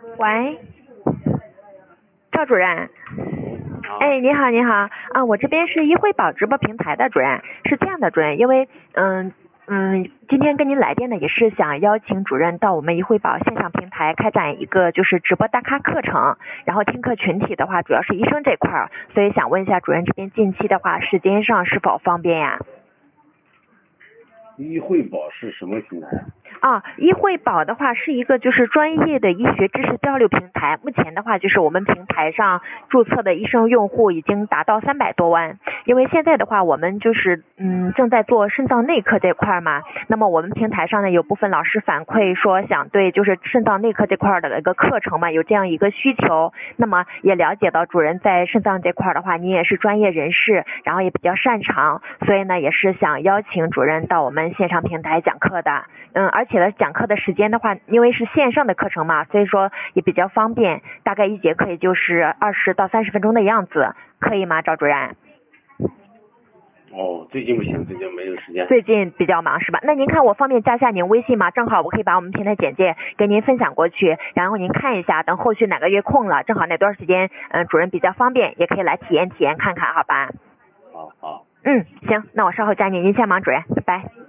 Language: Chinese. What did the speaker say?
喂，赵主任。 好， 哎，你好，你好啊，我这边是一惠宝直播平台的主任，是这样的主任，因为今天跟您来电呢，也是想邀请主任到我们一惠宝线上平台开展一个就是直播大咖课程，然后听课群体的话主要是医生这块儿，所以想问一下主任这边近期的话时间上是否方便呀？ 一惠宝是什么平台啊？ 一惠宝的话是一个就是专业的医学知识交流平台，目前的话就是我们平台上注册的医生用户已经达到300多万，因为现在的话我们就是正在做肾脏内科这块嘛，那么我们平台上呢有部分老师反馈说想对就是肾脏内科这块的一个课程嘛有这样一个需求，那么也了解到主任在肾脏这块的话你也是专业人士，然后也比较擅长，所以呢也是想邀请主任到我们线上平台讲课的。而且呢讲课的时间的话因为是线上的课程嘛，所以说也比较方便，大概一节课也就是20到30分钟的样子，可以吗赵主任？ 最近不行，最近没有时间。 最近比较忙是吧？那您看我方便加下您微信吗？正好我可以把我们平台简介给您分享过去，然后您看一下，等后续哪个月空了，正好那段时间主任比较方便，也可以来体验看看，好吧？ 好。 行，那我稍后加您，您先忙主任，拜拜。